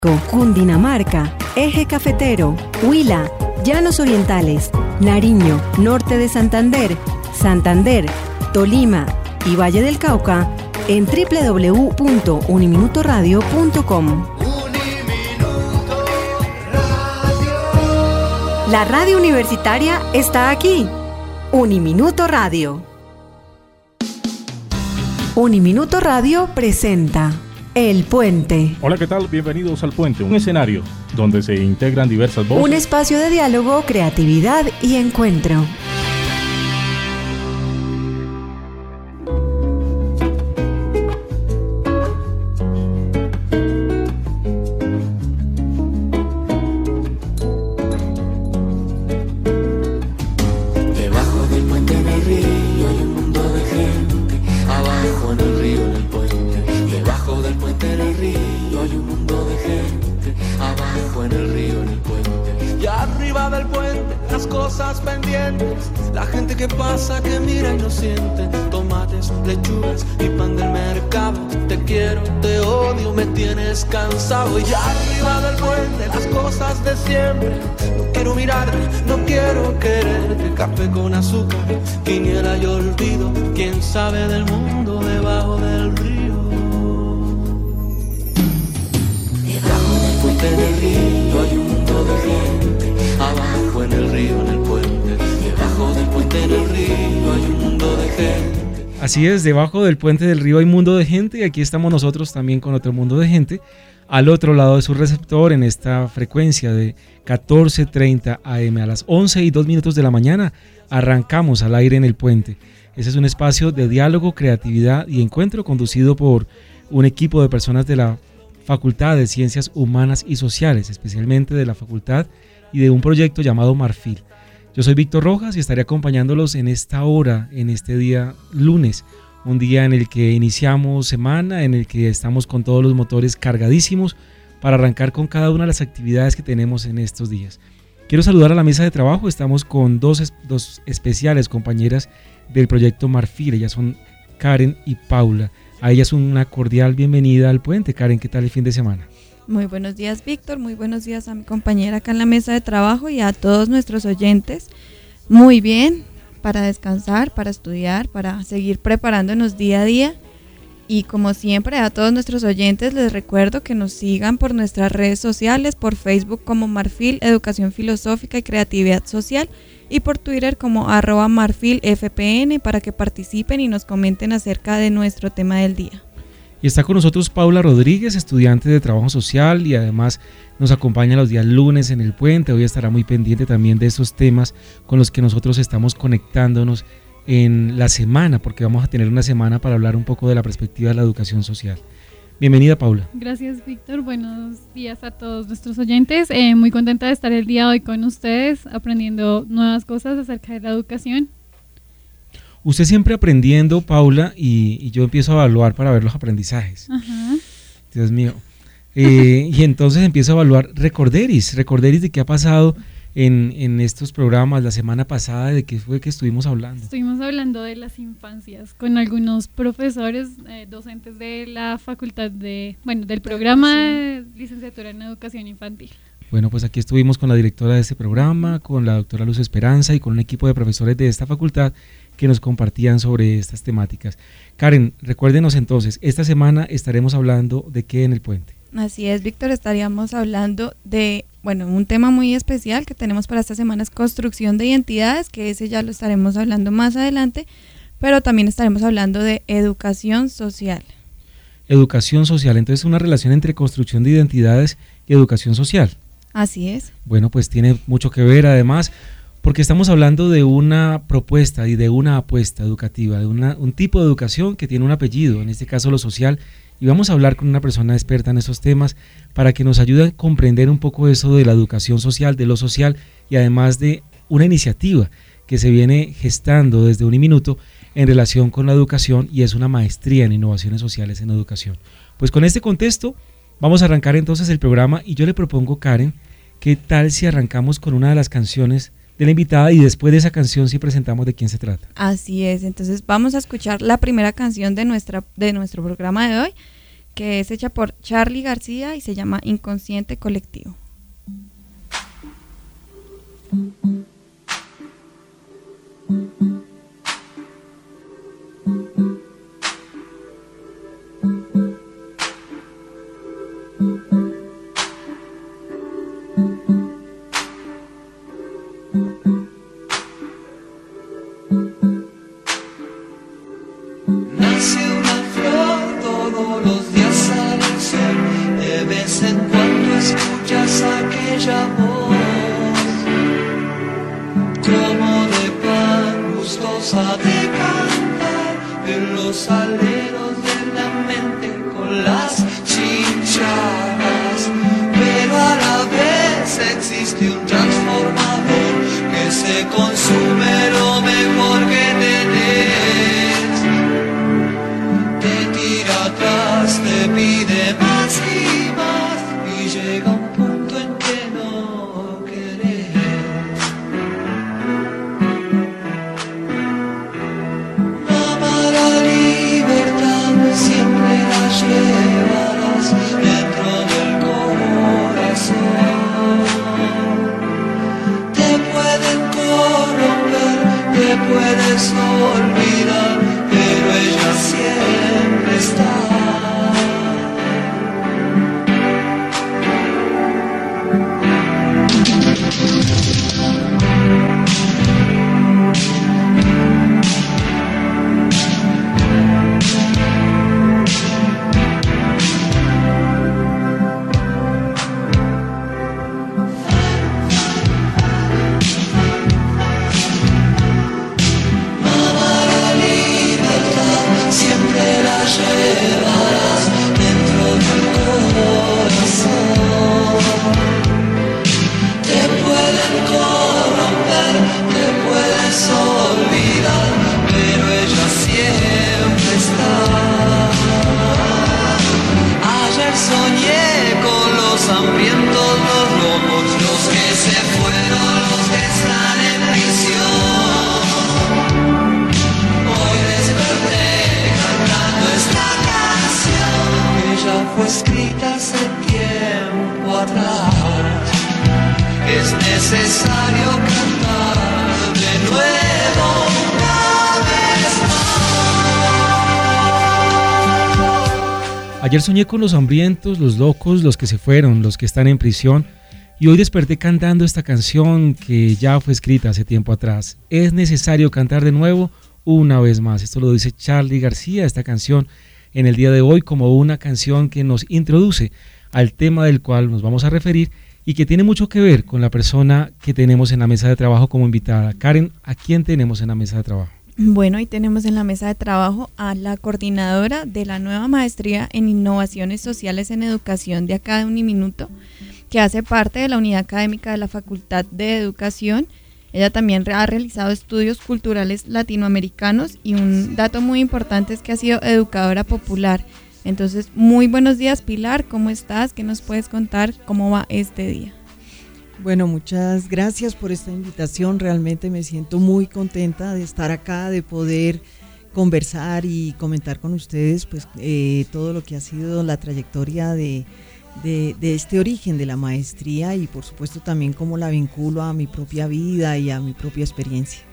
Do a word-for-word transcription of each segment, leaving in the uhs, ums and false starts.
Cundinamarca, Eje Cafetero, Huila, Llanos Orientales, Nariño, Norte de Santander, Santander, Tolima y Valle del Cauca en doble u doble u doble u punto uniminutoradio punto com. La radio universitaria está aquí. Uniminuto Radio. Uniminuto Radio presenta El Puente. Hola, ¿qué tal? Bienvenidos al Puente, un escenario donde se integran diversas voces. Un espacio de diálogo, creatividad y encuentro. La gente que pasa, que mira y no siente. Tomates, lechugas y pan del mercado. Te quiero, te odio, me tienes cansado. Y arriba del puente las cosas de siempre. No quiero mirarte, no quiero quererte. Café con azúcar, quiniela y olvido. Quién sabe del mundo debajo del río. Debajo del puente del río hay un mundo de gente. Abajo en el río, en el puente. Debajo del puente del río hay un mundo de gente. Así es, debajo del puente del río hay un mundo de gente y aquí estamos nosotros también con otro mundo de gente al otro lado de su receptor en esta frecuencia de catorce treinta A M. A las once y dos minutos de la mañana arrancamos al aire en el puente. Ese es un espacio de diálogo, creatividad y encuentro conducido por un equipo de personas de la Facultad de Ciencias Humanas y Sociales, especialmente de la facultad y de un proyecto llamado Marfil. Yo soy Víctor Rojas y estaré acompañándolos en esta hora, en este día lunes, un día en el que iniciamos semana, en el que estamos con todos los motores cargadísimos para arrancar con cada una de las actividades que tenemos en estos días. Quiero saludar a la mesa de trabajo, estamos con dos, dos especiales compañeras del proyecto Marfil, ellas son Karen y Paula. A ellas una cordial bienvenida al puente. Karen, ¿qué tal el fin de semana? Muy buenos días, Víctor, muy buenos días a mi compañera acá en la mesa de trabajo y a todos nuestros oyentes. Muy bien, para descansar, para estudiar, para seguir preparándonos día a día. Y como siempre, a todos nuestros oyentes les recuerdo que nos sigan por nuestras redes sociales, por Facebook como Marfil, Educación Filosófica y Creatividad Social, y por Twitter como arroba Marfil F P N para que participen y nos comenten acerca de nuestro tema del día. Y está con nosotros Paula Rodríguez, estudiante de Trabajo Social y además nos acompaña los días lunes en el puente. Hoy estará muy pendiente también de esos temas con los que nosotros estamos conectándonos en la semana, porque vamos a tener una semana para hablar un poco de la perspectiva de la educación social. Bienvenida, Paula. Gracias, Víctor. Buenos días a todos nuestros oyentes. Eh, muy contenta de estar el día de hoy con ustedes, aprendiendo nuevas cosas acerca de la educación. Usted siempre aprendiendo, Paula, y, y yo empiezo a evaluar para ver los aprendizajes. Ajá. Dios mío. Eh, y entonces empiezo a evaluar recorderis, recorderis de qué ha pasado en, en estos programas la semana pasada, de qué fue que estuvimos hablando. Estuvimos hablando de las infancias con algunos profesores, eh, docentes de la facultad de, bueno, del programa de licenciatura en educación infantil. Bueno, pues aquí estuvimos con la directora de este programa, con la doctora Luz Esperanza y con un equipo de profesores de esta facultad que nos compartían sobre estas temáticas. Karen, recuérdenos entonces, esta semana estaremos hablando de qué en el puente. Así es, Víctor, estaríamos hablando de, bueno, un tema muy especial que tenemos para esta semana es construcción de identidades, que ese ya lo estaremos hablando más adelante, pero también estaremos hablando de educación social. Educación social, entonces una relación entre construcción de identidades y educación social. Así es. Bueno, pues tiene mucho que ver además, porque estamos hablando de una propuesta y de una apuesta educativa, de una, un tipo de educación que tiene un apellido, en este caso lo social, y vamos a hablar con una persona experta en esos temas para que nos ayude a comprender un poco eso de la educación social, de lo social y además de una iniciativa que se viene gestando desde Uniminuto en relación con la educación y es una maestría en innovaciones sociales en educación. Pues con este contexto vamos a arrancar entonces el programa y yo le propongo, Karen, ¿qué tal si arrancamos con una de las canciones de la invitada y después de esa canción sí presentamos de quién se trata? Así es, entonces vamos a escuchar la primera canción de, nuestra, de nuestro programa de hoy, que es hecha por Charly García y se llama Inconsciente Colectivo. Ayer soñé con los hambrientos, los locos, los que se fueron, los que están en prisión, y hoy desperté cantando esta canción que ya fue escrita hace tiempo atrás. Es necesario cantar de nuevo una vez más. Esto lo dice Charly García, esta canción en el día de hoy como una canción que nos introduce al tema del cual nos vamos a referir y que tiene mucho que ver con la persona que tenemos en la mesa de trabajo como invitada. Karen, ¿a quién tenemos en la mesa de trabajo? Bueno, hoy tenemos en la mesa de trabajo a la coordinadora de la nueva maestría en Innovaciones Sociales en Educación de acá de Uniminuto, que hace parte de la unidad académica de la Facultad de Educación. Ella también ha realizado estudios culturales latinoamericanos y un dato muy importante es que ha sido educadora popular. Entonces, muy buenos días, Pilar, ¿cómo estás? ¿Qué nos puedes contar? ¿Cómo va este día? Bueno, muchas gracias por esta invitación, realmente me siento muy contenta de estar acá, de poder conversar y comentar con ustedes pues eh, todo lo que ha sido la trayectoria de, de, de este origen de la maestría y por supuesto también cómo la vinculo a mi propia vida y a mi propia experiencia.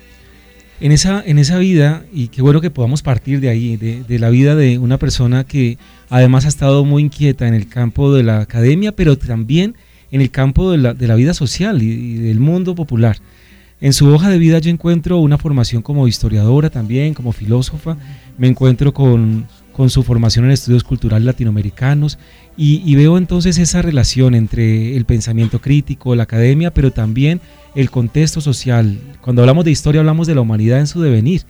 En esa, en esa vida, y qué bueno que podamos partir de ahí, de, de la vida de una persona que además ha estado muy inquieta en el campo de la academia, pero también en el campo de la, de la vida social y, y del mundo popular. En su hoja de vida yo encuentro una formación como historiadora también, como filósofa, me encuentro con, con su formación en estudios culturales latinoamericanos y, y veo entonces esa relación entre el pensamiento crítico, la academia, pero también el contexto social. Cuando hablamos de historia hablamos de la humanidad en su devenir.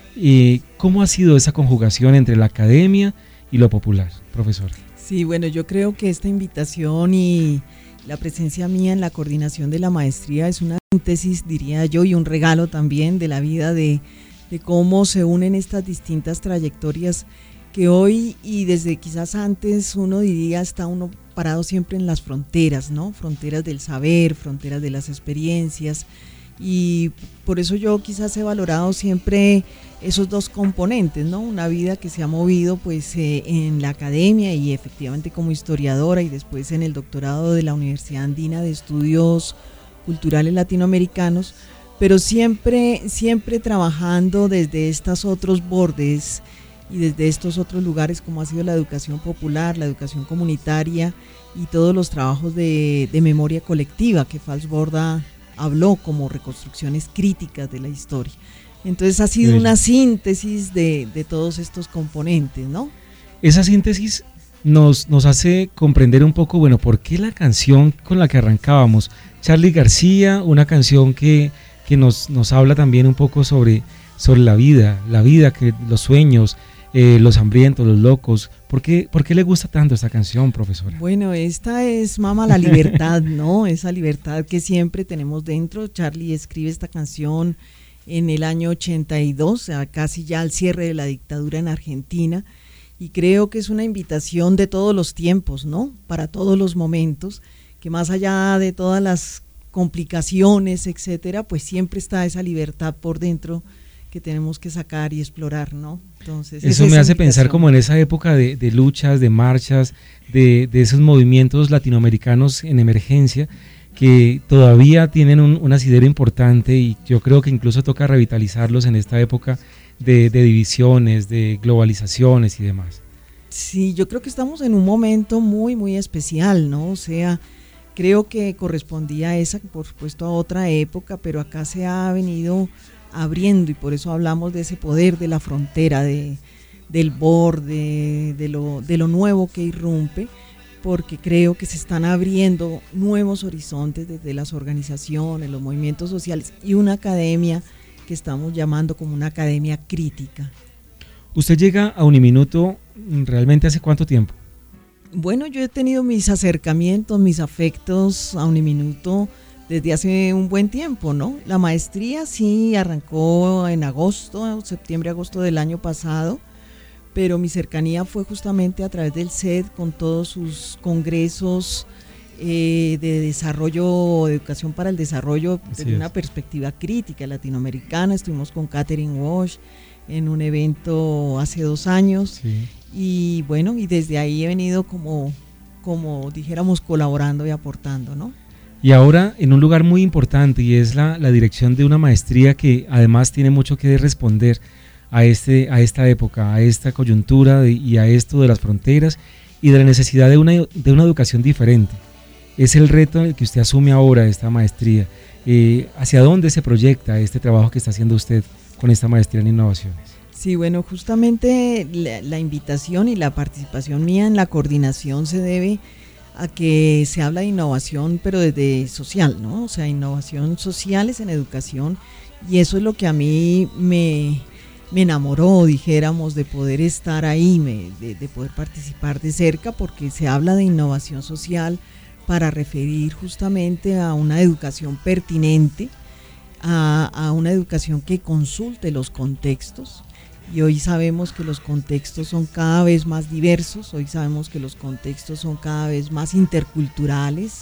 Eh, ¿Cómo ha sido esa conjugación entre la academia y lo popular, profesor? Sí, bueno, yo creo que esta invitación y la presencia mía en la coordinación de la maestría es una síntesis, diría yo, y un regalo también de la vida, de, de cómo se unen estas distintas trayectorias que hoy y desde quizás antes uno diría está uno parado siempre en las fronteras, ¿no? Fronteras del saber, fronteras de las experiencias, y por eso yo quizás he valorado siempre esos dos componentes, ¿no? Una vida que se ha movido pues eh, en la academia y efectivamente como historiadora y después en el doctorado de la Universidad Andina de Estudios Culturales Latinoamericanos, pero siempre, siempre trabajando desde estos otros bordes y desde estos otros lugares como ha sido la educación popular, la educación comunitaria y todos los trabajos de, de memoria colectiva que Falsborda habló como reconstrucciones críticas de la historia. Entonces ha sido una síntesis de, de todos estos componentes, ¿no? Esa síntesis nos, nos hace comprender un poco, bueno, por qué la canción con la que arrancábamos, Charly García, una canción que, que nos, nos habla también un poco sobre, sobre la vida, la vida, que, los sueños, eh, los hambrientos, los locos. ¿Por qué, ¿Por qué le gusta tanto esta canción, profesora? Bueno, esta es, mama, la libertad, ¿no? Esa libertad que siempre tenemos dentro. Charly escribe esta canción en el año ochenta y dos, casi ya al cierre de la dictadura en Argentina, y creo que es una invitación de todos los tiempos, ¿no? Para todos los momentos, que más allá de todas las complicaciones, etcétera, pues siempre está esa libertad por dentro que tenemos que sacar y explorar, ¿no? Entonces eso me hace pensar como en esa época de, de luchas, de marchas, de, de esos movimientos latinoamericanos en emergencia, que todavía tienen un, un asidero importante, y yo creo que incluso toca revitalizarlos en esta época de, de divisiones, de globalizaciones y demás. Sí, yo creo que estamos en un momento muy, muy especial, ¿no? O sea, creo que correspondía a esa, por supuesto, a otra época, pero acá se ha venido abriendo y por eso hablamos de ese poder de la frontera, de, del borde, de lo, de lo nuevo que irrumpe, porque creo que se están abriendo nuevos horizontes desde las organizaciones, los movimientos sociales y una academia que estamos llamando como una academia crítica. ¿Usted llega a Uniminuto realmente hace cuánto tiempo? Bueno, yo he tenido mis acercamientos, mis afectos a Uniminuto desde hace un buen tiempo, ¿no? La maestría sí arrancó en agosto, septiembre, agosto del año pasado, pero mi cercanía fue justamente a través del C E D con todos sus congresos eh, de desarrollo, de educación para el desarrollo desde una perspectiva crítica latinoamericana. Estuvimos con Catherine Walsh en un evento hace dos años, sí. Y bueno, y desde ahí he venido como, como dijéramos, colaborando y aportando, ¿no? Y ahora en un lugar muy importante, y es la, la dirección de una maestría que además tiene mucho que responder a, este, a esta época, a esta coyuntura de, y a esto de las fronteras y de la necesidad de una, de una educación diferente. Es el reto en el que usted asume ahora esta maestría. Eh, ¿Hacia dónde se proyecta este trabajo que está haciendo usted con esta maestría en innovaciones? Sí, bueno, justamente la, la invitación y la participación mía en la coordinación se debe a que se habla de innovación, pero desde social, ¿no? O sea, innovación sociales en educación, y eso es lo que a mí me, me enamoró, dijéramos, de poder estar ahí, me, de, de poder participar de cerca, porque se habla de innovación social para referir justamente a una educación pertinente, a, a una educación que consulte los contextos. Y hoy sabemos que los contextos son cada vez más diversos, hoy sabemos que los contextos son cada vez más interculturales.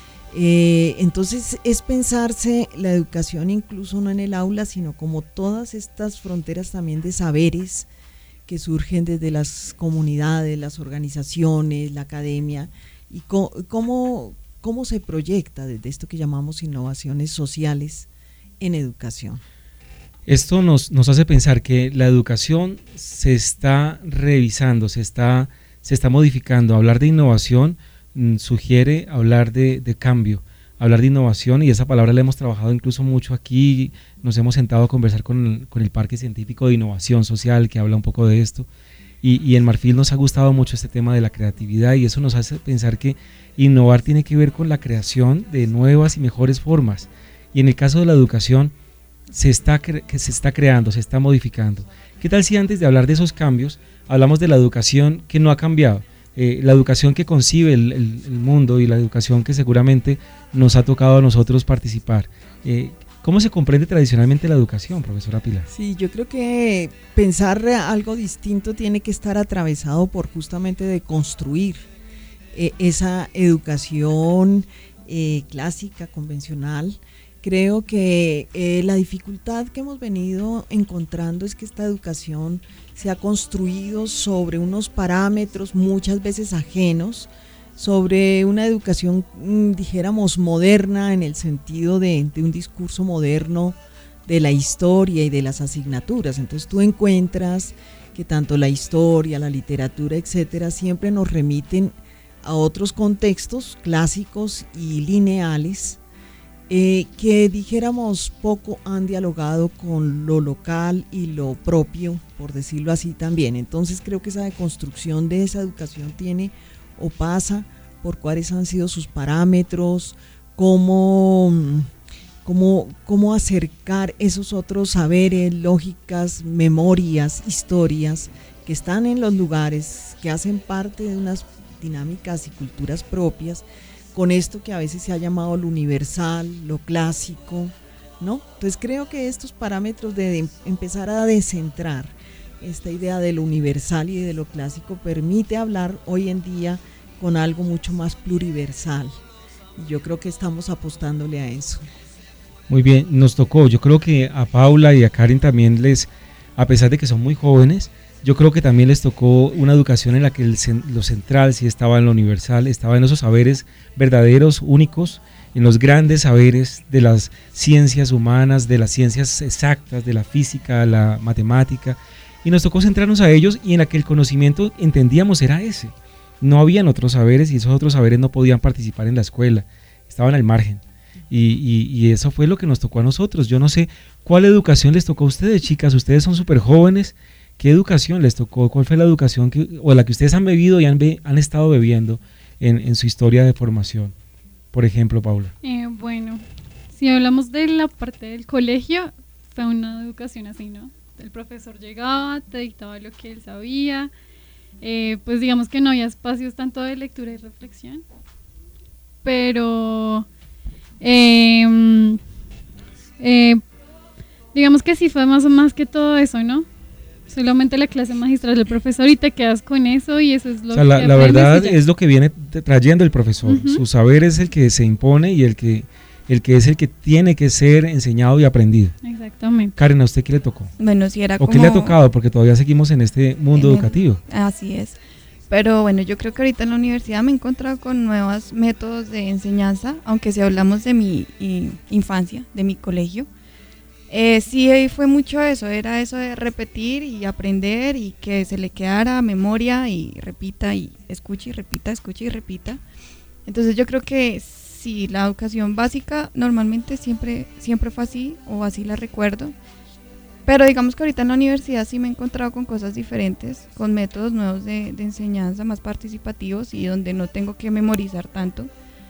Eh, entonces es pensarse la educación incluso no en el aula, sino como todas estas fronteras también de saberes que surgen desde las comunidades, las organizaciones, la academia, y co- cómo, cómo se proyecta desde esto que llamamos innovaciones sociales en educación. Esto nos, nos hace pensar que la educación se está revisando, se está, se está modificando. Hablar de innovación mmm, sugiere hablar de, de cambio, hablar de innovación, y esa palabra la hemos trabajado incluso mucho aquí. Nos hemos sentado a conversar con el, con el Parque Científico de Innovación Social, que habla un poco de esto, y, y en Marfil nos ha gustado mucho este tema de la creatividad, y eso nos hace pensar que innovar tiene que ver con la creación de nuevas y mejores formas. Y en el caso de la educación, se está, cre- que se está creando, se está modificando. ¿Qué tal si antes de hablar de esos cambios hablamos de la educación que no ha cambiado? Eh, la educación que concibe el, el, el mundo, y la educación que seguramente nos ha tocado a nosotros participar. Eh, ¿Cómo se comprende tradicionalmente la educación, profesora Pilar? Sí, yo creo que pensar algo distinto tiene que estar atravesado por justamente de construir eh, esa educación eh, clásica, convencional, Creo que eh, la dificultad que hemos venido encontrando es que esta educación se ha construido sobre unos parámetros muchas veces ajenos, sobre una educación, dijéramos, moderna en el sentido de, de un discurso moderno de la historia y de las asignaturas. Entonces tú encuentras que tanto la historia, la literatura, etcétera, siempre nos remiten a otros contextos clásicos y lineales, Eh, que dijéramos poco han dialogado con lo local y lo propio, por decirlo así también. Entonces creo que esa deconstrucción de esa educación tiene o pasa por cuáles han sido sus parámetros, cómo, cómo, cómo acercar esos otros saberes, lógicas, memorias, historias que están en los lugares, que hacen parte de unas dinámicas y culturas propias, con esto que a veces se ha llamado lo universal, lo clásico, ¿no? Entonces creo que estos parámetros de, de empezar a descentrar esta idea de lo universal y de lo clásico permite hablar hoy en día con algo mucho más pluriversal. Y yo creo que estamos apostándole a eso. Muy bien, nos tocó, yo creo que a Paula y a Karen también les, a pesar de que son muy jóvenes, yo creo que también les tocó una educación en la que el, lo central sí estaba en lo universal, estaba en esos saberes verdaderos, únicos, en los grandes saberes de las ciencias humanas, de las ciencias exactas, de la física, la matemática, y nos tocó centrarnos a ellos y en la que el conocimiento entendíamos era ese. No habían otros saberes y esos otros saberes no podían participar en la escuela, estaban al margen. Y, y, y eso fue lo que nos tocó a nosotros. Yo no sé cuál educación les tocó a ustedes, chicas, ustedes son súper jóvenes. ¿Qué educación les tocó? ¿Cuál fue la educación que, o la que ustedes han bebido y han, be, han estado bebiendo en, en su historia de formación? Por ejemplo, Paula. Eh, bueno, si hablamos de la parte del colegio, fue una educación así, ¿no? El profesor llegaba, te dictaba lo que él sabía, eh, pues digamos que no había espacios tanto de lectura y reflexión, pero eh, eh, digamos que sí fue más o más que todo eso, ¿no? Solamente la clase magistral del profesor y te quedas con eso y eso es lo o sea, que la, la verdad es lo que viene trayendo el profesor. Uh-huh. Su saber es el que se impone y el que, el que es el que tiene que ser enseñado y aprendido. Exactamente. Karen, ¿a usted qué le tocó? Bueno, si era ¿O como... qué le ha tocado? Porque todavía seguimos en este mundo en educativo. El, así es. Pero bueno, yo creo que ahorita en la universidad me he encontrado con nuevos métodos de enseñanza, aunque si hablamos de mi y, infancia, de mi colegio. Eh, sí, fue mucho eso, era eso de repetir y aprender y que se le quedara memoria y repita y escuche y repita, escuche y repita. Entonces yo creo que sí, la educación básica normalmente siempre, siempre fue así o así la recuerdo. Pero digamos que ahorita en la universidad sí me he encontrado con cosas diferentes, con métodos nuevos de, de enseñanza más participativos y donde no tengo que memorizar tanto.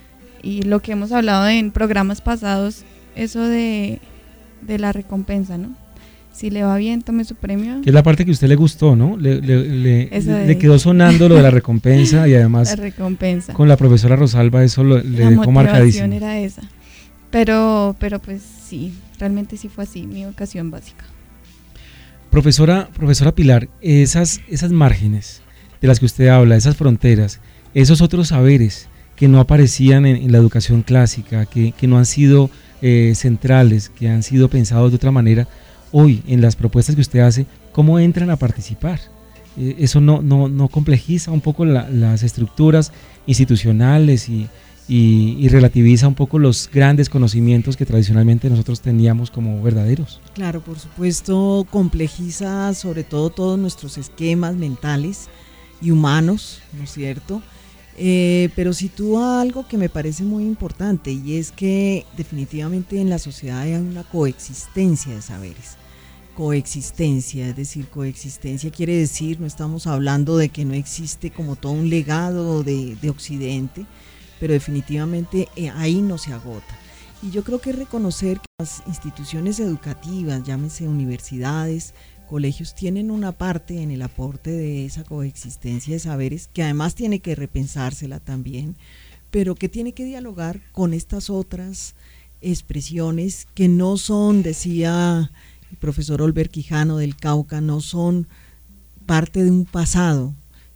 Y lo que hemos hablado en programas pasados, eso de... de la recompensa, ¿no? Si le va bien, tome su premio. Que es la parte que a usted le gustó, ¿no? Le, le, le, de, le quedó sonando lo de la recompensa y además la recompensa. Con la profesora Rosalba eso lo, le la dejó marcadísimo. La motivación era esa. Pero, pero pues sí, realmente sí fue así, mi educación básica. Profesora, profesora Pilar, esas, esas márgenes de las que usted habla, esas fronteras, esos otros saberes que no aparecían en, en la educación clásica, que, que no han sido eh, centrales, que han sido pensados de otra manera, hoy en las propuestas que usted hace, ¿cómo entran a participar? Eh, ¿Eso no, no, no complejiza un poco la, las estructuras institucionales y, y, y relativiza un poco los grandes conocimientos que tradicionalmente nosotros teníamos como verdaderos? Claro, por supuesto, complejiza sobre todo todos nuestros esquemas mentales y humanos, ¿no es cierto? Eh, pero sitúa algo que me parece muy importante y es que definitivamente en la sociedad hay una coexistencia de saberes. Coexistencia, es decir, coexistencia quiere decir, no estamos hablando de que no existe como todo un legado de, de Occidente, pero definitivamente eh, ahí no se agota. Y yo creo que reconocer que las instituciones educativas, llámese universidades, colegios, tienen una parte en el aporte de esa coexistencia de saberes que además tiene que repensársela también, pero que tiene que dialogar con estas otras expresiones que no son, decía el profesor Olver Quijano del Cauca, no son parte de un pasado,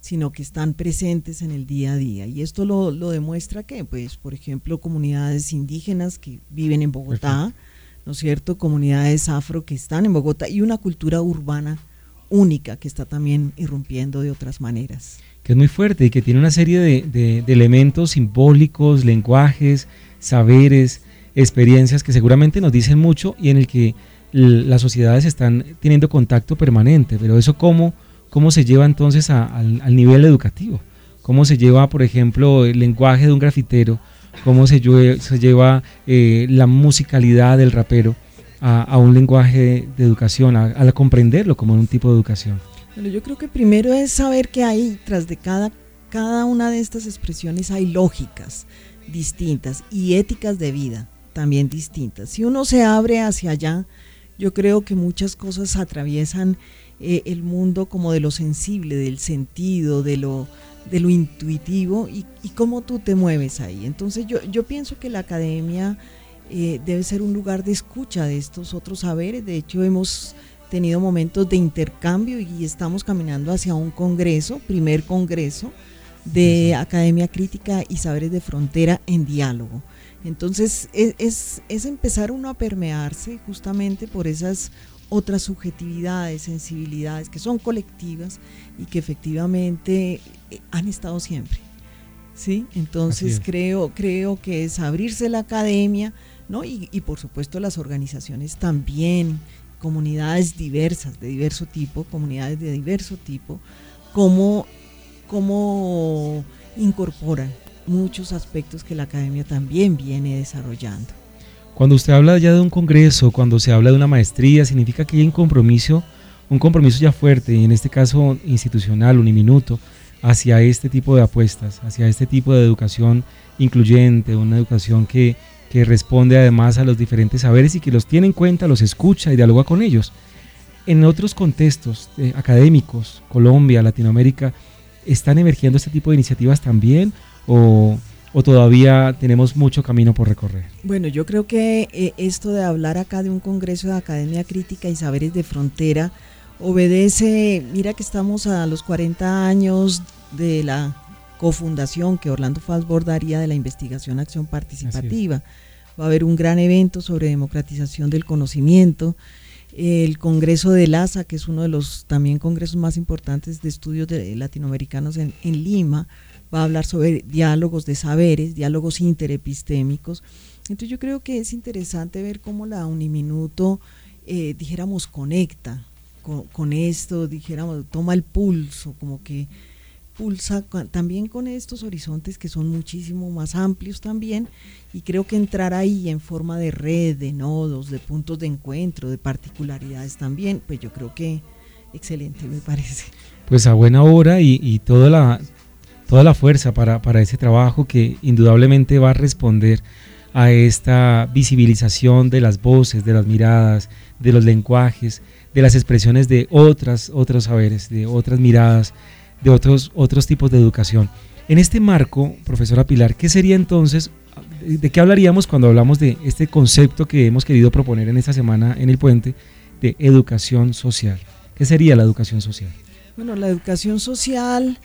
sino que están presentes en el día a día. Y esto lo, lo demuestra que, pues, por ejemplo, comunidades indígenas que viven en Bogotá, ¿no es cierto?, comunidades afro que están en Bogotá y una cultura urbana única que está también irrumpiendo de otras maneras. Que es muy fuerte y que tiene una serie de, de, de elementos simbólicos, lenguajes, saberes, experiencias que seguramente nos dicen mucho y en el que l- las sociedades están teniendo contacto permanente, pero eso cómo, cómo se lleva entonces a, al, al nivel educativo, cómo se lleva, por ejemplo, el lenguaje de un grafitero, cómo se, llue- se lleva eh, la musicalidad del rapero a, a un lenguaje de educación, a, a comprenderlo como un tipo de educación. Bueno, yo creo que primero es saber que hay, tras de cada, cada una de estas expresiones hay lógicas distintas y éticas de vida también distintas. Si uno se abre hacia allá, yo creo que muchas cosas atraviesan eh, el mundo como de lo sensible, del sentido, de lo, de lo intuitivo y, y cómo tú te mueves ahí. Entonces yo, yo pienso que la academia eh, debe ser un lugar de escucha de estos otros saberes. De hecho, hemos tenido momentos de intercambio y estamos caminando hacia un congreso, primer congreso de sí. Academia Crítica y Saberes de Frontera en diálogo. Entonces es, es, es empezar uno a permearse justamente por esas otras subjetividades, sensibilidades que son colectivas y que efectivamente han estado siempre, ¿sí? Entonces creo, creo que es abrirse la academia, ¿no? Y, y por supuesto las organizaciones también, comunidades diversas, de diverso tipo, comunidades de diverso tipo, cómo, cómo incorporan muchos aspectos que la academia también viene desarrollando. Cuando usted habla ya de un congreso, cuando se habla de una maestría, significa que hay un compromiso, un compromiso ya fuerte, y en este caso institucional, uniminuto, hacia este tipo de apuestas, hacia este tipo de educación incluyente, una educación que que responde además a los diferentes saberes y que los tiene en cuenta, los escucha y dialoga con ellos. En otros contextos eh, académicos, Colombia, Latinoamérica, ¿están emergiendo este tipo de iniciativas también o, o todavía tenemos mucho camino por recorrer? Bueno, yo creo que eh, esto de hablar acá de un congreso de Academia Crítica y Saberes de Frontera obedece, mira que estamos a los cuarenta años de la cofundación que Orlando Falsborg daría de la investigación acción participativa. Va a haber un gran evento sobre democratización del conocimiento, el Congreso del A S A, que es uno de los también congresos más importantes de estudios de latinoamericanos en, en Lima, va a hablar sobre diálogos de saberes, diálogos interepistémicos. Entonces yo creo que es interesante ver cómo la Uniminuto, eh, dijéramos, conecta con, con esto, dijéramos, toma el pulso, como que pulsa también con estos horizontes que son muchísimo más amplios también, y creo que entrar ahí en forma de red, de nodos, de puntos de encuentro, de particularidades también, pues yo creo que excelente, me parece. Pues a buena hora y, y toda la toda la fuerza para, para ese trabajo que indudablemente va a responder a esta visibilización de las voces, de las miradas, de los lenguajes, de las expresiones de otras, otros saberes, de otras miradas, de otros, otros tipos de educación. En este marco, profesora Pilar, ¿qué sería entonces, de qué hablaríamos cuando hablamos de este concepto que hemos querido proponer en esta semana en el puente de educación social? ¿Qué sería la educación social? Bueno, la educación social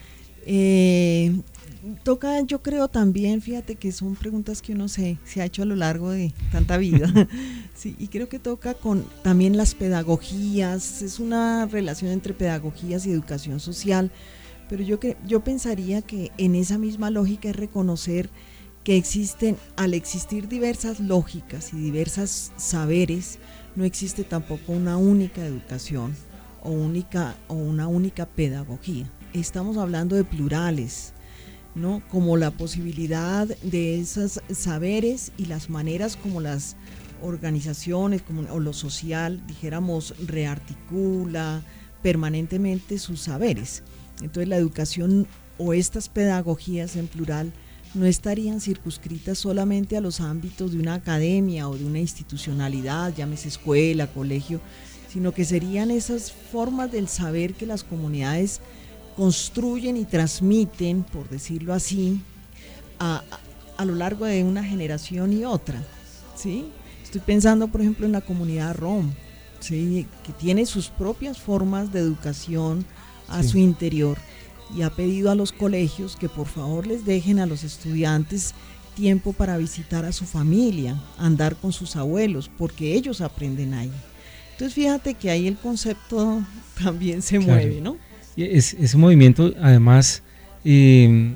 eh, toca, yo creo también, fíjate que son preguntas que uno se, se ha hecho a lo largo de tanta vida, sí, y creo que toca con también las pedagogías, es una relación entre pedagogías y educación social, pero yo, que, yo pensaría que en esa misma lógica es reconocer que existen, al existir diversas lógicas y diversos saberes, no existe tampoco una única educación o, única, o una única pedagogía. Estamos hablando de plurales, ¿no? Como la posibilidad de esos saberes y las maneras como las organizaciones como, o lo social, dijéramos, rearticula permanentemente sus saberes. Entonces la educación o estas pedagogías en plural no estarían circunscritas solamente a los ámbitos de una academia o de una institucionalidad, llámese escuela, colegio, sino que serían esas formas del saber que las comunidades construyen y transmiten, por decirlo así, a, a, a lo largo de una generación y otra, ¿sí? Estoy pensando, por ejemplo, en la comunidad rom, ¿sí? Que tiene sus propias formas de educación a sí. su interior, y ha pedido a los colegios que por favor les dejen a los estudiantes tiempo para visitar a su familia, andar con sus abuelos, porque ellos aprenden ahí. Entonces fíjate que ahí el concepto también se claro. mueve, ¿no? Es, es un movimiento además eh,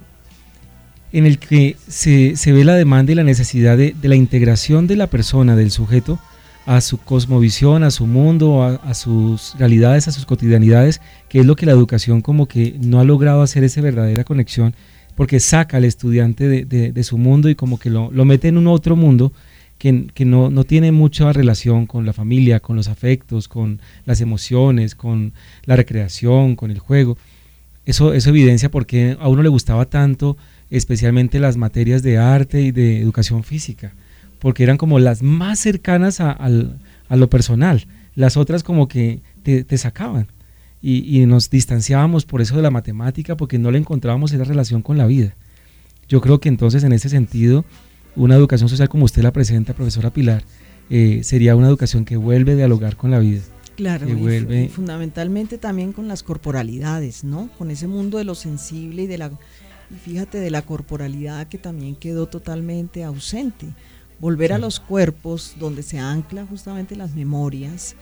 en el que se, se ve la demanda y la necesidad de, de la integración de la persona, del sujeto, a su cosmovisión, a su mundo, a, a sus realidades, a sus cotidianidades, que es lo que la educación como que no ha logrado hacer esa verdadera conexión, porque saca al estudiante de, de, de su mundo y como que lo, lo mete en un otro mundo que, que no, no tiene mucha relación con la familia, con los afectos, con las emociones, con la recreación, con el juego. Eso, eso evidencia por qué a uno le gustaba tanto, especialmente las materias de arte y de educación física, porque eran como las más cercanas a, a, a lo personal. Las otras como que te, te sacaban y, y nos distanciábamos por eso de la matemática, porque no le encontrábamos esa relación con la vida. Yo creo que entonces en ese sentido una educación social como usted la presenta, profesora Pilar, eh, sería una educación que vuelve a dialogar con la vida. Claro, que y, vuelve... y fundamentalmente también con las corporalidades, ¿no? Con ese mundo de lo sensible y de la, fíjate, de la corporalidad que también quedó totalmente ausente. Volver sí. a los cuerpos donde se ancla justamente las memorias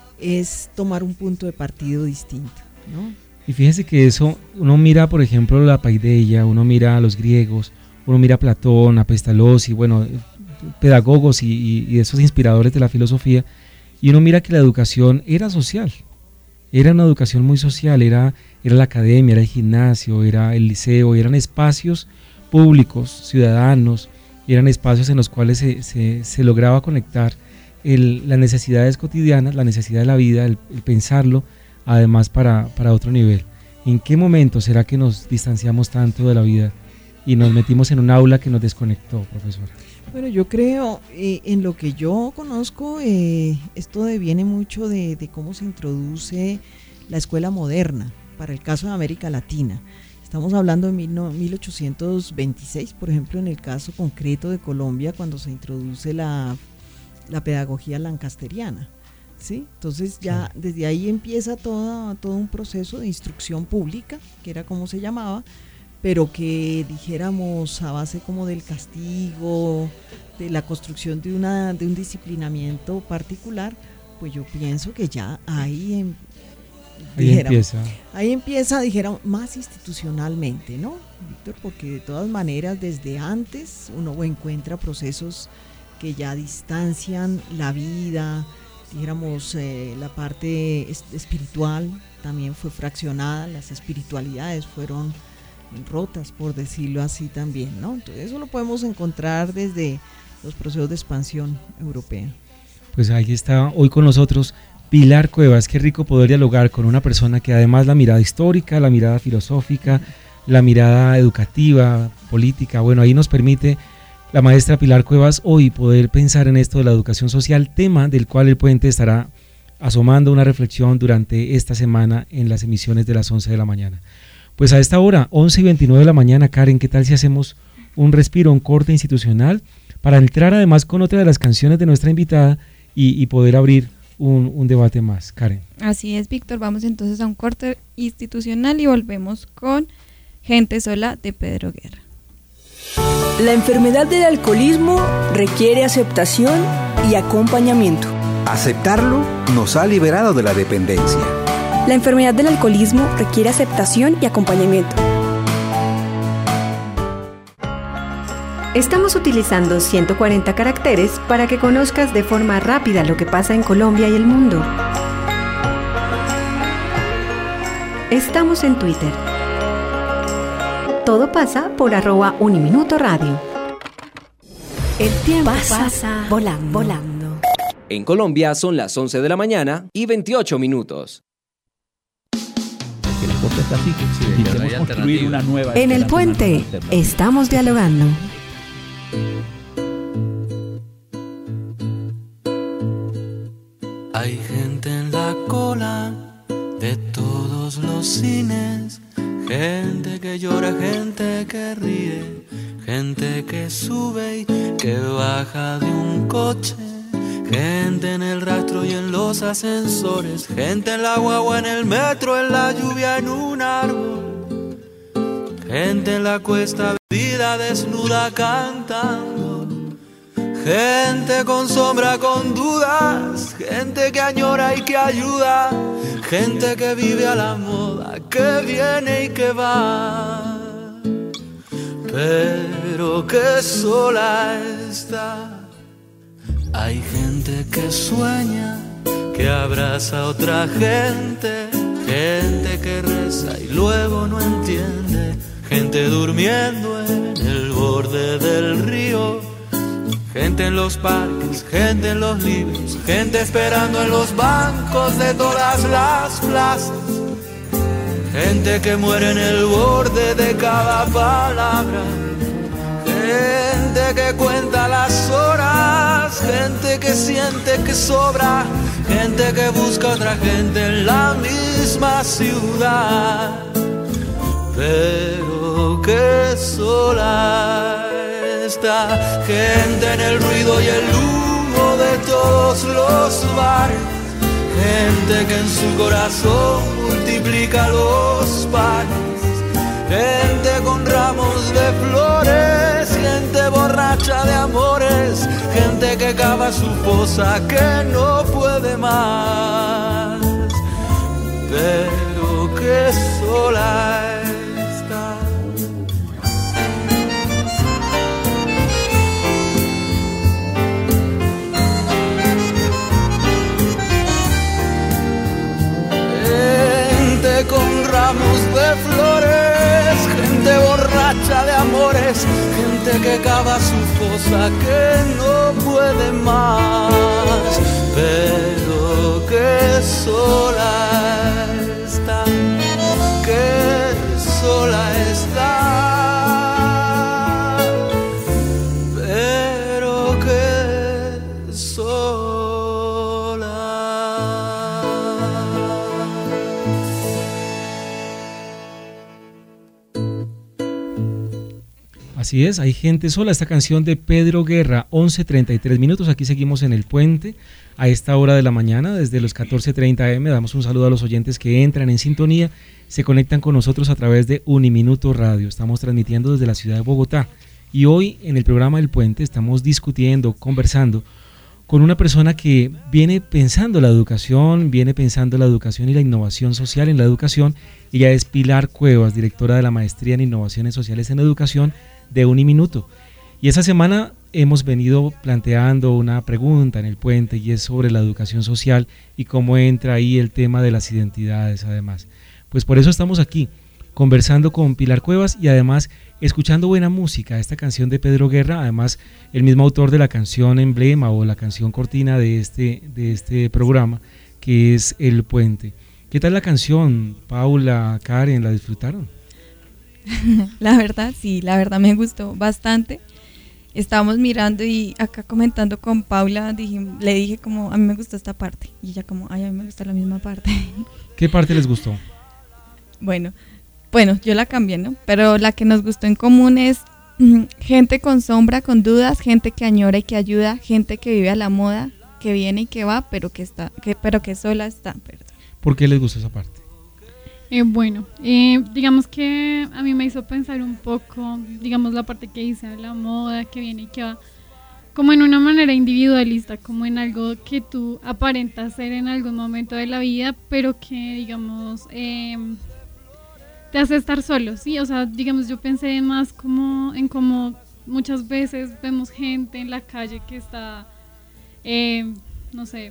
es tomar un punto de partido distinto, ¿no? Y fíjese que eso, uno mira por ejemplo la paideia, uno mira a los griegos, uno mira a Platón, a Pestalozzi, bueno, pedagogos y, y, y esos inspiradores de la filosofía, y uno mira que la educación era social, era una educación muy social, era, era la academia, era el gimnasio, era el liceo, eran espacios públicos, ciudadanos, eran espacios en los cuales se, se, se lograba conectar el, las necesidades cotidianas, la necesidad de la vida, el, el pensarlo, además para, para otro nivel. ¿En qué momento será que nos distanciamos tanto de la vida y nos metimos en un aula que nos desconectó, profesora? Bueno, yo creo, eh, en lo que yo conozco, eh, esto deviene mucho de, de cómo se introduce la escuela moderna, para el caso de América Latina. Estamos hablando de mil ochocientos veintiséis, por ejemplo, en el caso concreto de Colombia, cuando se introduce la, la pedagogía lancasteriana, ¿sí? Entonces ya sí. desde ahí empieza todo, todo un proceso de instrucción pública, que era como se llamaba, pero que dijéramos a base como del castigo, de la construcción de, una, de un disciplinamiento particular, pues yo pienso que ya ahí, en, ahí empieza. Ahí empieza, dijéramos, más institucionalmente, ¿no, Víctor? Porque de todas maneras desde antes uno encuentra procesos que ya distancian la vida, dijéramos, eh, la parte espiritual también fue fraccionada, las espiritualidades fueron rotas, por decirlo así también, ¿no? Entonces eso lo podemos encontrar desde los procesos de expansión europea. Pues ahí está hoy con nosotros Pilar Cuevas. Qué rico poder dialogar con una persona que además la mirada histórica, la mirada filosófica, la mirada educativa, política, bueno, ahí nos permite la maestra Pilar Cuevas hoy poder pensar en esto de la educación social, tema del cual el puente estará asomando una reflexión durante esta semana en las emisiones de las once de la mañana. Pues a esta hora, once y veintinueve de la mañana, Karen, ¿qué tal si hacemos un respiro, un corte institucional, para entrar además con otra de las canciones de nuestra invitada y, y poder abrir un, un debate más, Karen? Así es, Víctor, vamos entonces a un corte institucional y volvemos con Gente Sola de Pedro Guerra. La enfermedad del alcoholismo requiere aceptación y acompañamiento. Aceptarlo nos ha liberado de la dependencia. La enfermedad del alcoholismo requiere aceptación y acompañamiento. Estamos utilizando ciento cuarenta caracteres para que conozcas de forma rápida lo que pasa en Colombia y el mundo. Estamos en Twitter. Todo pasa por arroba Uniminuto Radio. El tiempo pasa, pasa volando. volando. En Colombia son las once de la mañana y veintiocho minutos. Que el deporte está así, que sí, intentemos construir una nueva. En el puente estamos dialogando. Hay gente en la cola de todos los cines, gente que llora, gente que ríe, gente que sube y que baja de un coche, gente en el rastro y en los ascensores, gente en la guagua, en el metro, en la lluvia, en un árbol, gente en la cuesta vida desnuda cantando, gente con sombra, con dudas, gente que añora y que ayuda, gente que vive a la moda, que viene y que va, pero que sola está. Hay gente que sueña, que abraza a otra gente, gente que reza y luego no entiende, gente durmiendo en el borde del río, gente en los parques, gente en los libros, gente esperando en los bancos de todas las plazas, gente que muere en el borde de cada palabra, gente que cuenta las horas, gente que siente que sobra, gente que busca otra gente en la misma ciudad, pero que sola está, gente en el ruido y el humo de todos los bares, gente que en su corazón multiplica los panes, gente con ramos de flores, gente borracha de amores, gente que cava su fosa que no puede más, pero que sola está. Gente con ramos de flores, gente borracha de amores, gente que cava su fosa que no puede más, pero que sola está, que sola está, pero que sola. Así es, hay gente sola. Esta canción de Pedro Guerra, once treinta y tres minutos. Aquí seguimos en el puente a esta hora de la mañana, desde los catorce treinta eme. Damos un saludo a los oyentes que entran en sintonía, se conectan con nosotros a través de Uniminuto Radio. Estamos transmitiendo desde la ciudad de Bogotá. Y hoy en el programa del puente estamos discutiendo, conversando con una persona que viene pensando la educación, viene pensando la educación y la innovación social en la educación. Ella es Pilar Cuevas, directora de la Maestría en Innovaciones Sociales en Educación de Uniminuto. Y esta semana hemos venido planteando una pregunta en el puente y es sobre la educación social y cómo entra ahí el tema de las identidades además. Pues por eso estamos aquí conversando con Pilar Cuevas y además escuchando buena música, esta canción de Pedro Guerra, además el mismo autor de la canción emblema o la canción cortina de este, de este programa, que es El Puente. ¿Qué tal la canción, Paula, Karen? ¿La disfrutaron? La verdad, sí, la verdad me gustó bastante. Estábamos mirando y acá comentando con Paula, dije, le dije como, a mí me gustó esta parte. Y ella como, ay, a mí me gusta la misma parte. ¿Qué parte les gustó? Bueno, bueno, yo la cambié, ¿no? Pero la que nos gustó en común es mm, gente con sombra, con dudas, gente que añora y que ayuda, gente que vive a la moda, que viene y que va, pero que está, que, pero que sola está. Perdón. ¿Por qué les gustó esa parte? Eh, bueno, eh, digamos que a mí me hizo pensar un poco, digamos la parte que dice la moda, que viene y que va, como en una manera individualista, como en algo que tú aparentas ser en algún momento de la vida, pero que digamos eh, te hace estar solo, ¿sí? O sea, digamos yo pensé más como en cómo muchas veces vemos gente en la calle que está, eh, no sé,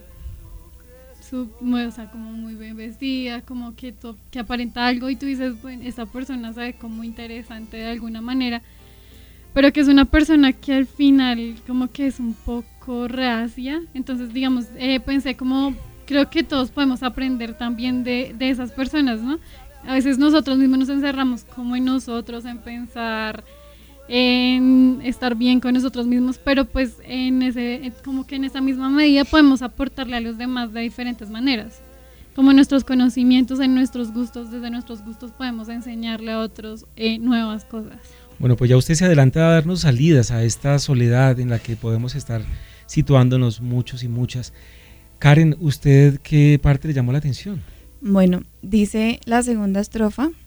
o sea, como muy bien vestida, como que, to, que aparenta algo y tú dices, bueno, esta persona sabe como interesante de alguna manera, pero que es una persona que al final como que es un poco reacia. Entonces digamos, eh, pensé como, creo que todos podemos aprender también de, de esas personas, ¿no? A veces nosotros mismos nos encerramos como en nosotros, en pensar, en estar bien con nosotros mismos, pero pues en ese, como que en esa misma medida podemos aportarle a los demás de diferentes maneras, como nuestros conocimientos, en nuestros gustos, desde nuestros gustos podemos enseñarle a otros eh, nuevas cosas. Bueno, pues ya usted se adelanta a darnos salidas a esta soledad en la que podemos estar situándonos muchos y muchas. Karen, ¿usted qué parte le llamó la atención? Bueno, dice la segunda estrofa,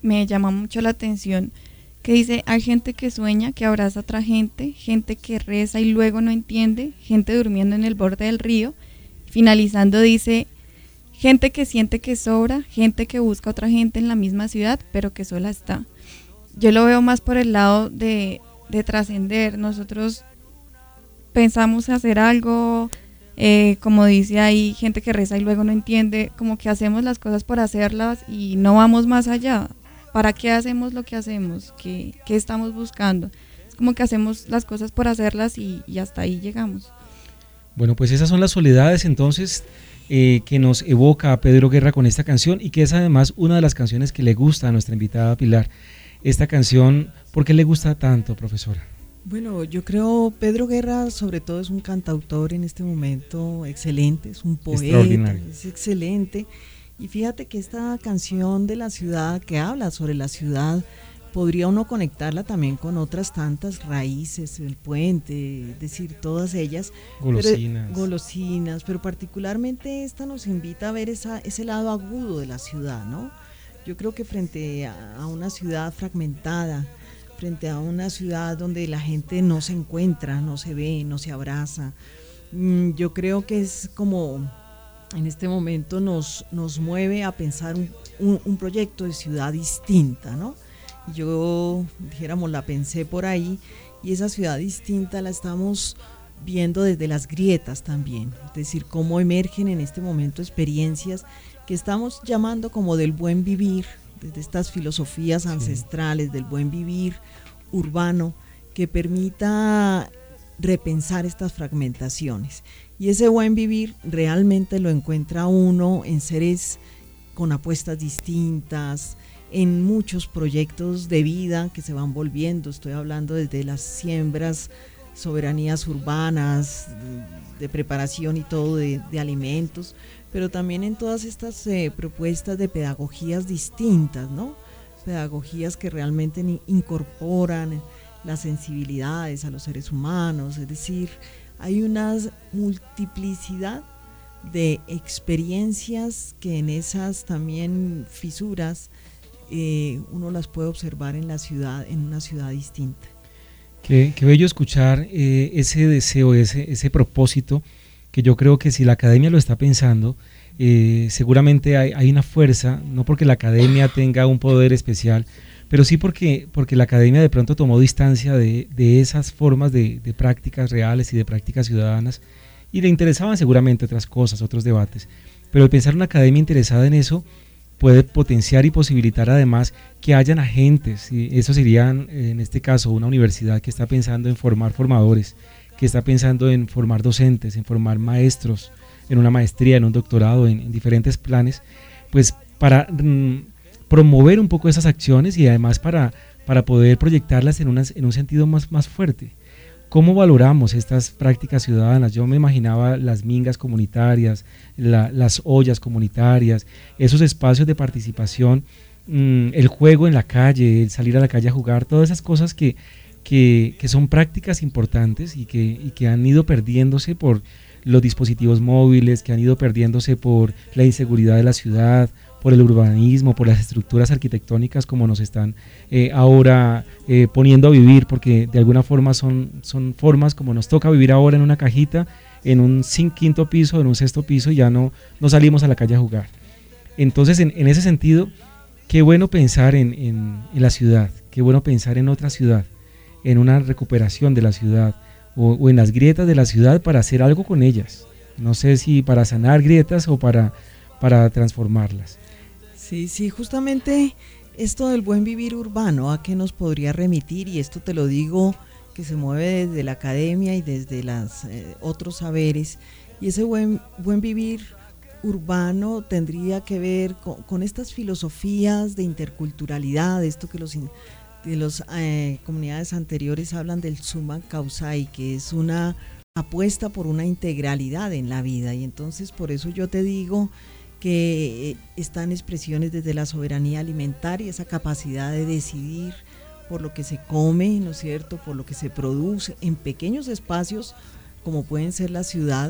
me llama mucho la atención, que dice, hay gente que sueña, que abraza a otra gente, gente que reza y luego no entiende, gente durmiendo en el borde del río. Finalizando dice, gente que siente que sobra, gente que busca a otra gente en la misma ciudad, pero que sola está. Yo lo veo más por el lado de, de trascender. Nosotros pensamos hacer algo, eh, como dice ahí, gente que reza y luego no entiende, como que hacemos las cosas por hacerlas y no vamos más allá. ¿Para qué hacemos lo que hacemos? ¿Qué, qué estamos buscando? Es como que hacemos las cosas por hacerlas y, y hasta ahí llegamos. Bueno, pues esas son las soledades entonces eh, que nos evoca a Pedro Guerra con esta canción, y que es además una de las canciones que le gusta a nuestra invitada Pilar. Esta canción, ¿por qué le gusta tanto, profesora? Bueno, yo creo Pedro Guerra sobre todo es un cantautor en este momento excelente, es un poeta, es excelente. Y fíjate que esta canción de la ciudad, que habla sobre la ciudad, podría uno conectarla también con otras tantas raíces, el puente, es decir, todas ellas. Golosinas. Pero, golosinas, pero particularmente esta nos invita a ver esa, ese lado agudo de la ciudad, ¿no? Yo creo que frente a, a una ciudad fragmentada, frente a una ciudad donde la gente no se encuentra, no se ve, no se abraza, mmm, yo creo que es como... en este momento nos, nos mueve a pensar un, un, un proyecto de ciudad distinta, ¿no? Yo, dijéramos, la pensé por ahí, y esa ciudad distinta la estamos viendo desde las grietas también, es decir, cómo emergen en este momento experiencias que estamos llamando como del buen vivir, desde estas filosofías ancestrales, sí, del buen vivir urbano, que permita repensar estas fragmentaciones. Y ese buen vivir realmente lo encuentra uno en seres con apuestas distintas, en muchos proyectos de vida que se van volviendo. Estoy hablando desde las siembras, soberanías urbanas, de, de preparación y todo de, de alimentos, pero también en todas estas eh, propuestas de pedagogías distintas, ¿no? Pedagogías que realmente ni, incorporan las sensibilidades a los seres humanos, es decir, hay una multiplicidad de experiencias que en esas también fisuras eh, uno las puede observar en la ciudad, en una ciudad distinta. Qué, qué bello escuchar eh, ese deseo, ese, ese propósito, que yo creo que si la academia lo está pensando, eh, seguramente hay, hay una fuerza, no porque la academia tenga un poder especial, pero sí porque, porque la academia de pronto tomó distancia de, de esas formas de, de prácticas reales y de prácticas ciudadanas, y le interesaban seguramente otras cosas, otros debates, pero el pensar una academia interesada en eso puede potenciar y posibilitar además que hayan agentes, y eso sería en este caso una universidad que está pensando en formar formadores, que está pensando en formar docentes, en formar maestros, en una maestría, en un doctorado, en, en diferentes planes, pues para mm, promover un poco esas acciones y además para, para poder proyectarlas en, unas, en un sentido más, más fuerte. ¿Cómo valoramos estas prácticas ciudadanas? Yo me imaginaba las mingas comunitarias, la, las ollas comunitarias, esos espacios de participación, mmm, el juego en la calle, el salir a la calle a jugar, todas esas cosas que, que, que son prácticas importantes y que, y que han ido perdiéndose por los dispositivos móviles, que han ido perdiéndose por la inseguridad de la ciudad, por el urbanismo, por las estructuras arquitectónicas como nos están eh, ahora eh, poniendo a vivir, porque de alguna forma son, son formas como nos toca vivir ahora en una cajita, en un quinto piso, en un sexto piso, y ya no, no salimos a la calle a jugar. Entonces, en, en ese sentido, qué bueno pensar en, en, en la ciudad, qué bueno pensar en otra ciudad, en una recuperación de la ciudad, o, o en las grietas de la ciudad para hacer algo con ellas. No sé si para sanar grietas o para, para transformarlas. Sí, sí, justamente esto del buen vivir urbano, ¿a qué nos podría remitir? Y esto te lo digo que se mueve desde la academia y desde los eh, otros saberes. Y ese buen, buen vivir urbano tendría que ver con, con estas filosofías de interculturalidad, esto que los, de las eh, comunidades anteriores hablan del summa causai, que es una apuesta por una integralidad en la vida. Y entonces por eso yo te digo que están expresiones desde la soberanía alimentaria, esa capacidad de decidir por lo que se come, ¿no es cierto?, por lo que se produce en pequeños espacios como pueden ser la ciudad,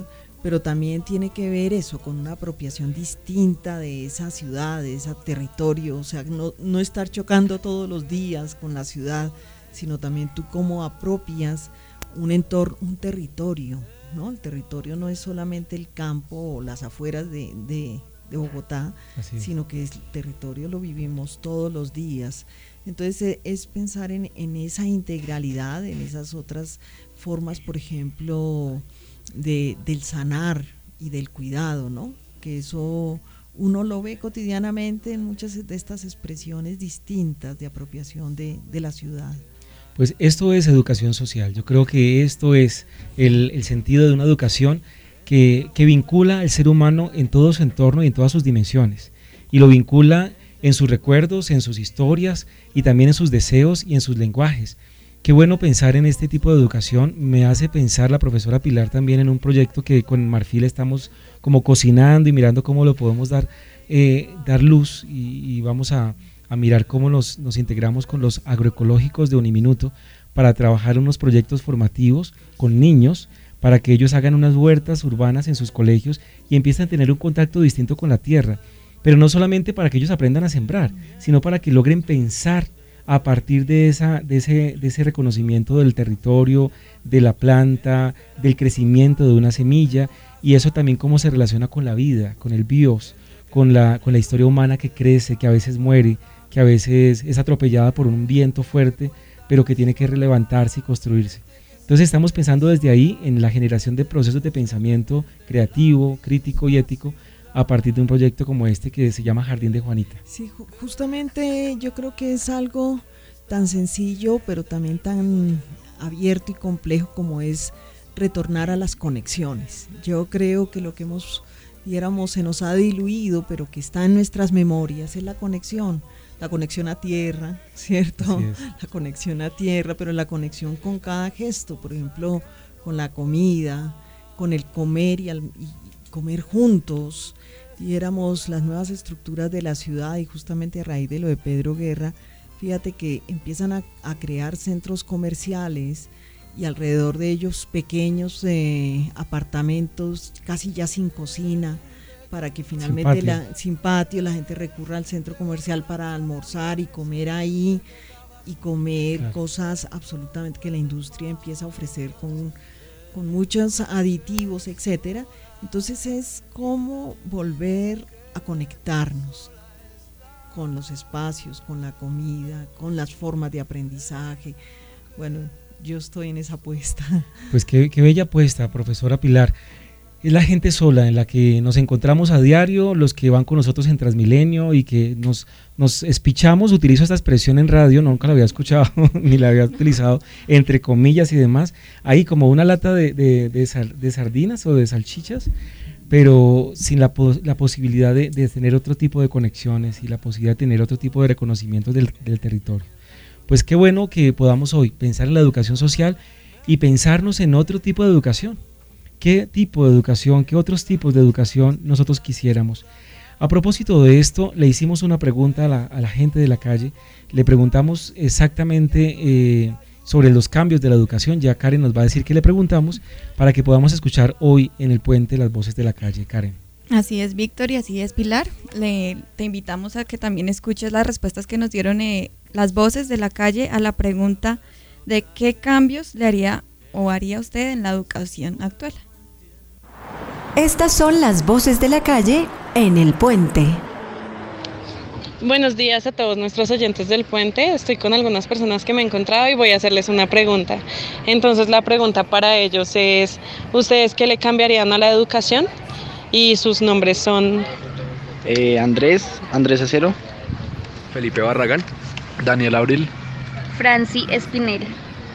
pero también tiene que ver eso con una apropiación distinta de esa ciudad, de ese territorio, o sea, no, no estar chocando todos los días con la ciudad, sino también tú cómo apropias un entorno, un territorio, ¿no? El territorio no es solamente el campo o las afueras de, de, de Bogotá, sino que el territorio lo vivimos todos los días. Entonces es pensar en, en esa integralidad, en esas otras formas, por ejemplo, de, del sanar y del cuidado, ¿no? Que eso uno lo ve cotidianamente en muchas de estas expresiones distintas de apropiación de, de la ciudad. Pues esto es educación social. Yo creo que esto es el, el sentido de una educación que, que vincula al ser humano en todo su entorno y en todas sus dimensiones, y lo vincula en sus recuerdos, en sus historias y también en sus deseos y en sus lenguajes. Qué bueno pensar en este tipo de educación. Me hace pensar la profesora Pilar también en un proyecto que con Marfil estamos como cocinando y mirando cómo lo podemos dar, eh, dar luz y, y vamos a, a mirar cómo nos, nos integramos con los agroecológicos de Uniminuto para trabajar unos proyectos formativos con niños para que ellos hagan unas huertas urbanas en sus colegios y empiecen a tener un contacto distinto con la tierra, pero no solamente para que ellos aprendan a sembrar, sino para que logren pensar a partir de, esa, de, ese, de ese reconocimiento del territorio, de la planta, del crecimiento de una semilla, y eso también cómo se relaciona con la vida, con el bios, con la, con la historia humana que crece, que a veces muere, que a veces es atropellada por un viento fuerte, pero que tiene que relevantarse y construirse. Entonces estamos pensando desde ahí en la generación de procesos de pensamiento creativo, crítico y ético, a partir de un proyecto como este que se llama Jardín de Juanita. Sí, ju- justamente yo creo que es algo tan sencillo, pero también tan abierto y complejo como es retornar a las conexiones. Yo creo que lo que hemos, diéramos, se nos ha diluido, pero que está en nuestras memorias, es la conexión, la conexión a tierra, ¿cierto? La conexión a tierra, pero la conexión con cada gesto, por ejemplo, con la comida, con el comer y, al, y comer juntos. Viéramos las nuevas estructuras de la ciudad y justamente a raíz de lo de Pedro Guerra, fíjate que empiezan a, a crear centros comerciales y alrededor de ellos pequeños eh, apartamentos casi ya sin cocina, para que finalmente sin patio. La, sin patio la gente recurra al centro comercial para almorzar y comer ahí y comer claro. Cosas absolutamente que la industria empieza a ofrecer con, con muchos aditivos, etcétera. Entonces es como volver a conectarnos con los espacios, con la comida, con las formas de aprendizaje. Bueno, yo estoy en esa apuesta. Pues qué, qué bella apuesta, profesora Pilar. Es la gente sola en la que nos encontramos a diario, los que van con nosotros en Transmilenio y que nos, nos espichamos. Utilizo esta expresión en radio, nunca la había escuchado ni la había utilizado, entre comillas y demás, ahí como una lata de, de, de, sal, de sardinas o de salchichas, pero sin la, la posibilidad de, de tener otro tipo de conexiones y la posibilidad de tener otro tipo de reconocimientos del, del territorio. Pues qué bueno que podamos hoy pensar en la educación social y pensarnos en otro tipo de educación. ¿Qué tipo de educación, qué otros tipos de educación nosotros quisiéramos? A propósito de esto, le hicimos una pregunta a la, a la gente de la calle, le preguntamos exactamente eh, sobre los cambios de la educación. Ya Karen nos va a decir qué le preguntamos para que podamos escuchar hoy en el puente las voces de la calle. Karen. Así es, Víctor, y así es, Pilar. Le, te invitamos a que también escuches las respuestas que nos dieron eh, las voces de la calle a la pregunta de qué cambios le haría o haría usted en la educación actual. Estas son las voces de la calle en el puente. Buenos días a todos nuestros oyentes del puente. Estoy con algunas personas que me he encontrado y voy a hacerles una pregunta. Entonces la pregunta para ellos es, ¿ustedes qué le cambiarían a la educación? Y sus nombres son... Eh, Andrés, Andrés Acero. Felipe Barragán. Daniel Abril. Franci Espinel.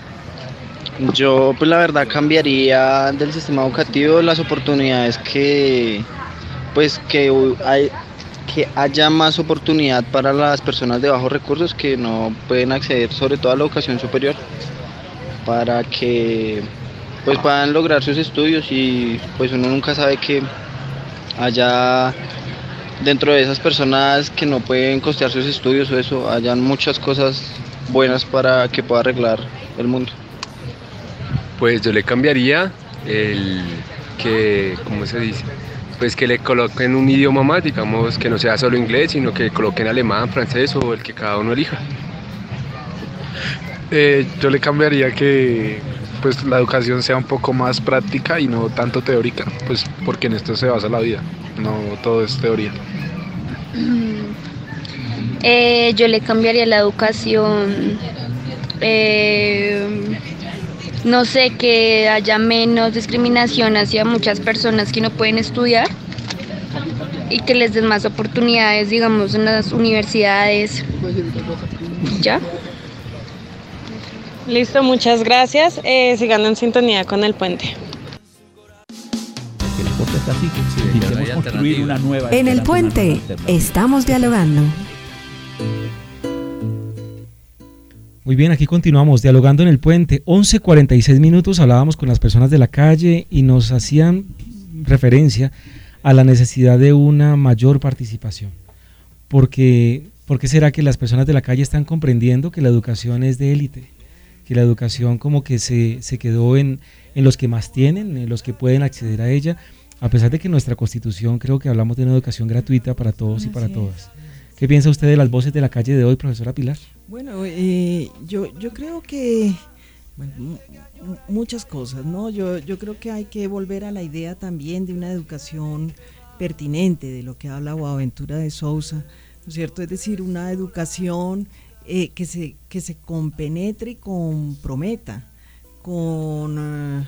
Yo pues la verdad cambiaría del sistema educativo las oportunidades que pues que hay, que haya más oportunidad para las personas de bajos recursos que no pueden acceder sobre todo a la educación superior, para que pues puedan lograr sus estudios y pues uno nunca sabe que haya dentro de esas personas que no pueden costear sus estudios o eso, hayan muchas cosas buenas para que pueda arreglar el mundo. Pues yo le cambiaría el, que, ¿cómo se dice? Pues que le coloquen un idioma más, digamos, que no sea solo inglés, sino que coloquen alemán, francés o el que cada uno elija. Eh, yo le cambiaría que pues la educación sea un poco más práctica y no tanto teórica, pues porque en esto se basa la vida, no todo es teoría. Eh, yo le cambiaría la educación, eh, no sé, que haya menos discriminación hacia muchas personas que no pueden estudiar y que les den más oportunidades, digamos, en las universidades. ¿Ya? Listo, muchas gracias. Eh, sigan en sintonía con El Puente. Construir una nueva En El Puente estamos dialogando. Muy bien, aquí continuamos dialogando en El Puente. once cuarenta y seis minutos, hablábamos con las personas de la calle y nos hacían referencia a la necesidad de una mayor participación. Porque, ¿por qué será que las personas de la calle están comprendiendo que la educación es de élite? Que la educación como que se, se quedó en, en los que más tienen, en los que pueden acceder a ella, a pesar de que en nuestra Constitución creo que hablamos de una educación gratuita para todos y para Así todas. es. ¿Qué piensa usted de las voces de la calle de hoy, profesora Pilar? Bueno, eh, yo, yo creo que bueno, m- muchas cosas, ¿no? Yo, yo creo que hay que volver a la idea también de una educación pertinente, de lo que habla Boaventura de Sousa, ¿no es cierto? Es decir, una educación eh, que se, que se compenetre y comprometa con, uh,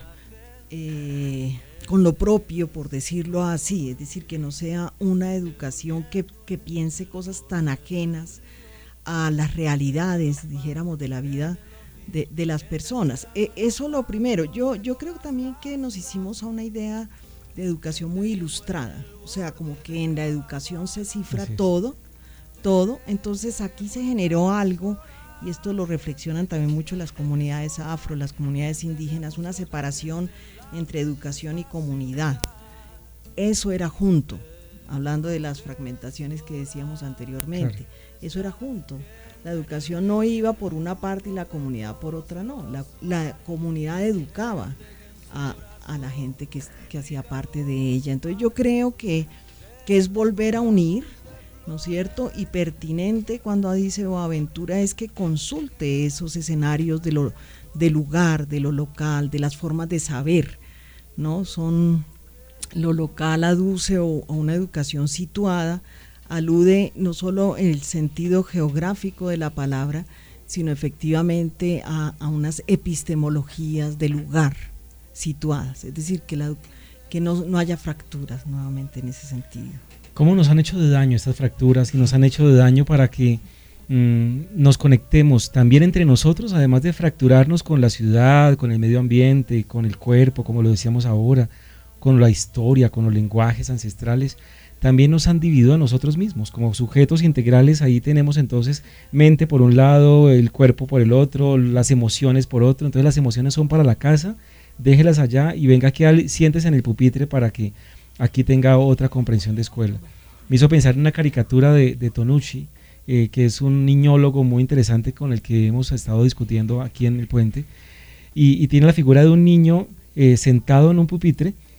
eh, con lo propio, por decirlo así, es decir, que no sea una educación que, que piense cosas tan ajenas a las realidades, dijéramos, de la vida de, de las personas. Eh, eso lo primero. Yo, yo creo también que nos hicimos a una idea de educación muy ilustrada, o sea, como que en la educación se cifra todo, todo, entonces aquí se generó algo, y esto lo reflexionan también mucho las comunidades afro, las comunidades indígenas, una separación entre educación y comunidad. Eso era junto, hablando de las fragmentaciones que decíamos anteriormente. Claro. Eso era junto. La educación no iba por una parte y la comunidad por otra, no. La, la comunidad educaba a, a la gente que, que hacía parte de ella. Entonces yo creo que, que es volver a unir, ¿no es cierto? Y pertinente cuando dice Boaventura es que consulte esos escenarios de lo, del lugar, de lo local, de las formas de saber, ¿no? Son, lo local aduce a una educación situada, alude no solo en el sentido geográfico de la palabra, sino efectivamente a, a unas epistemologías del lugar situadas, es decir, que, la, que no, no haya fracturas nuevamente en ese sentido. ¿Cómo nos han hecho de daño estas fracturas y nos han hecho de daño para que mmm, nos conectemos también entre nosotros, además de fracturarnos con la ciudad, con el medio ambiente, con el cuerpo, como lo decíamos ahora, con la historia, con los lenguajes ancestrales? También nos han dividido a nosotros mismos como sujetos integrales. Ahí tenemos entonces mente por un lado, el cuerpo por el otro, las emociones por otro. Entonces las emociones son para la casa, déjelas allá y venga aquí, siéntese en el pupitre para que aquí tenga otra comprensión de escuela. Me hizo pensar en una caricatura de, de Tonucci, eh, que es un niñólogo muy interesante con el que hemos estado discutiendo aquí en El Puente, y, y tiene la figura de un niño eh, sentado en un pupitre